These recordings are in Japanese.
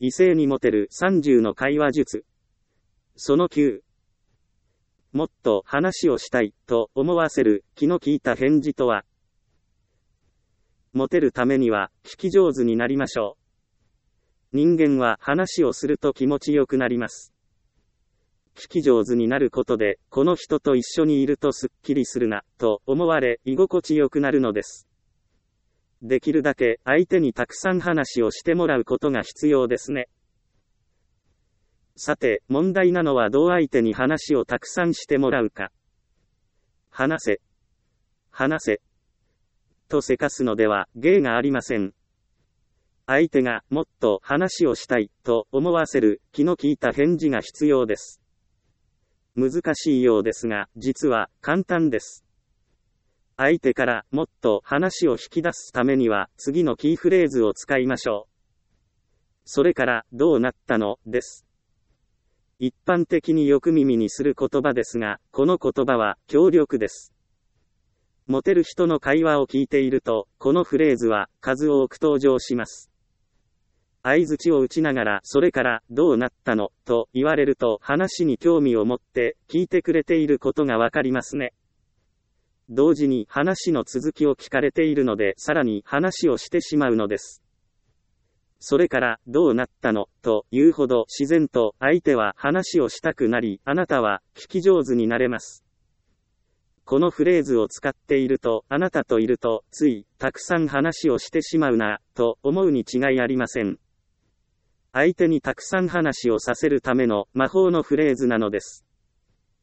異性にモテる30の会話術。その9。もっと話をしたいと思わせる気の利いた返事とは。モテるためには聞き上手になりましょう。人間は話をすると気持ちよくなります。聞き上手になることで、この人と一緒にいるとすっきりするなと思われ、居心地よくなるのです。できるだけ相手にたくさん話をしてもらうことが必要ですね。さて、問題なのはどう相手に話をたくさんしてもらうか。話せ。とせかすのでは芸がありません。相手がもっと話をしたいと思わせる気の利いた返事が必要です。難しいようですが、実は簡単です。相手からもっと話を引き出すためには次のキーフレーズを使いましょう。それからどうなったのです。一般的によく耳にする言葉ですが、この言葉は強力です。モテる人の会話を聞いていると、このフレーズは数多く登場します。相槌を打ちながら、それからどうなったのと言われると話に興味を持って聞いてくれていることがわかりますね。同時に話の続きを聞かれているので、さらに話をしてしまうのです。それからどうなったのというほど自然と相手は話をしたくなり、あなたは聞き上手になれます。このフレーズを使っていると、あなたといるとついたくさん話をしてしまうなと思うに違いありません。相手にたくさん話をさせるための魔法のフレーズなのです。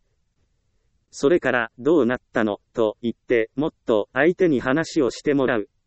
それからどうなったのと言って、もっと相手に話をしてもらう